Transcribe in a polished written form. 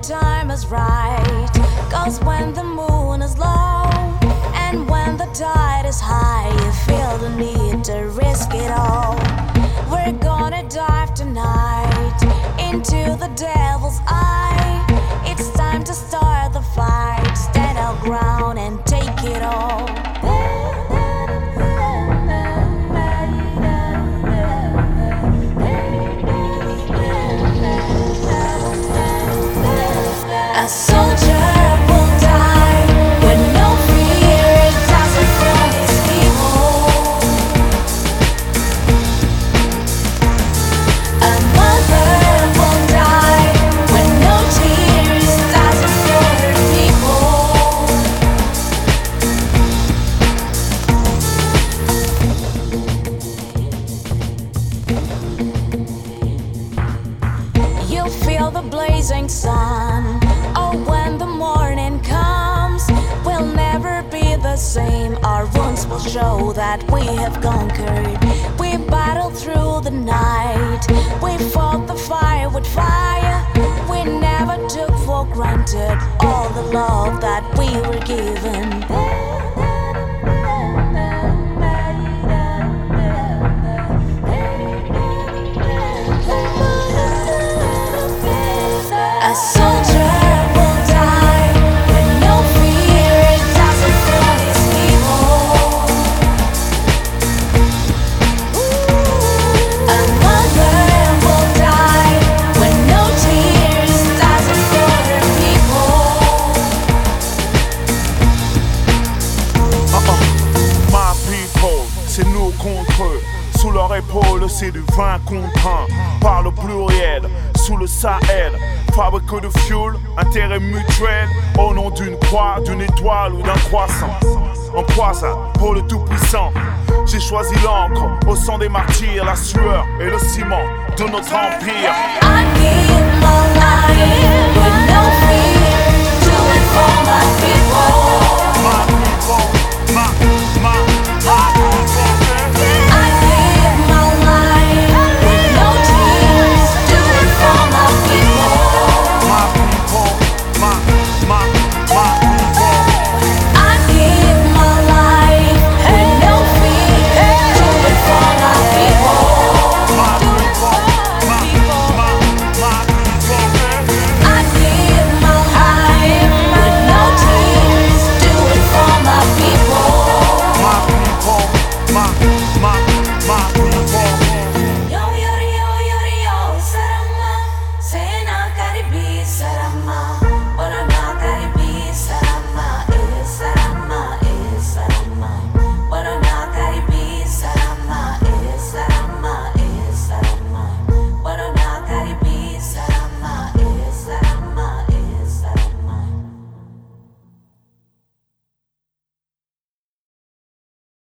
time is right. 'Cause when the moon is low and when the tide is high, you feel the need to risk it all. We're gonna dive tonight into the devil's eye. It's time to start the fight. Stand our ground and take it all. A soldier will die with no fear. It doesn't for his people. A mother will die with no tears. Doesn't for her people. You'll feel the blazing sun. Oh, when the morning comes, we'll never be the same. Our wounds will show that we have conquered. We battled through the night. We fought the fire with fire. We never took for granted all the love that we were given. A soldier will die with no fear. It doesn't for his people. A mother will die with no tears. Doesn't for her people. My people, c'est nous contre eux. Sous leur épaule, c'est du 20 contre 1. Par le pluriel, sous le Sahel. Fabrique de fuel, intérêt mutuel. Au nom d'une croix, d'une étoile ou d'un croissant. En croisade pour le tout-puissant. J'ai choisi l'encre, au sang des martyrs. La sueur et le ciment de notre empire. I give my life.